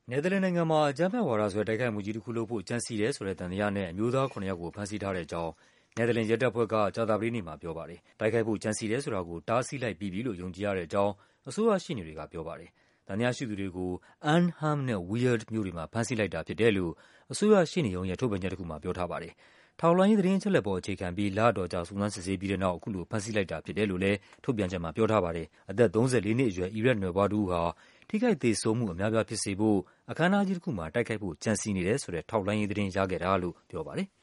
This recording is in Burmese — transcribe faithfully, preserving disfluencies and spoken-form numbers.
နယ်သာလန်နိုင်ငံမှာ အကြမ်းဖက်ဝါဒစွဲ တိုက်ခိုက်မှုကြီးတခုလုပ်ဖို့ ကြံစည်တယ်ဆိုတဲ့သံသယနဲ့ အမျိုးသား ခုနစ်ယောက်ကို ဖမ်းဆီးထားတဲ့အကြောင်း နယ်သာလန်ရဲတပ်ဖွဲ့က ကြာသပတေးနေ့မှာပြောပါတယ်။ တိုက်ခိုက်ဖို့ ကြံစည်တယ်ဆိုတာကို တားဆီးလိုက်ပြီးပြီလို့ ယုံကြည်ရတဲ့အကြောင်း အစိုးရရှေ့နေတွေကပြောပါတယ်။ သံသယရှိသူတွေကို Arnhem နဲ့ Weert မြို့တွေမှာ ဖမ်းဆီးလိုက်တာဖြစ်တယ်လို့ အစိုးရရှေ့နေရုံးရဲ့ ထုတ်ပြန်ချက်တခုမှာ ပြောထားပါတယ်။ ထောက်လှမ်းရေး သတင်းအချက်အလက်ပေါ် အခြေခံပြီး လအတော်ကြာ စုံစမ်းစစ်ဆေးပြီးတဲ့နောက် အခုလို ဖမ်းဆီးလိုက်တာဖြစ်တယ်လို့လည်း ထုတ်ပြန်ချက်မှာ ပြောထားပါတယ်။ အသက် ၃၄ နှစ်အရွယ် အီရတ်နွယ်ဖွားတဦးဟာ ထိခိုက်သေဆုံးမှု အများအပြားဖြစ်စေဖို့ အခမ်းအနားကြီးတခုမှာ တိုက်ခိုက်ဖို့ ကြံစည်နေတယ်ဆိုတဲ့ ထောက်လှမ်းရေးသတင်း ရခဲ့တာလို့ ပြောပါတယ်။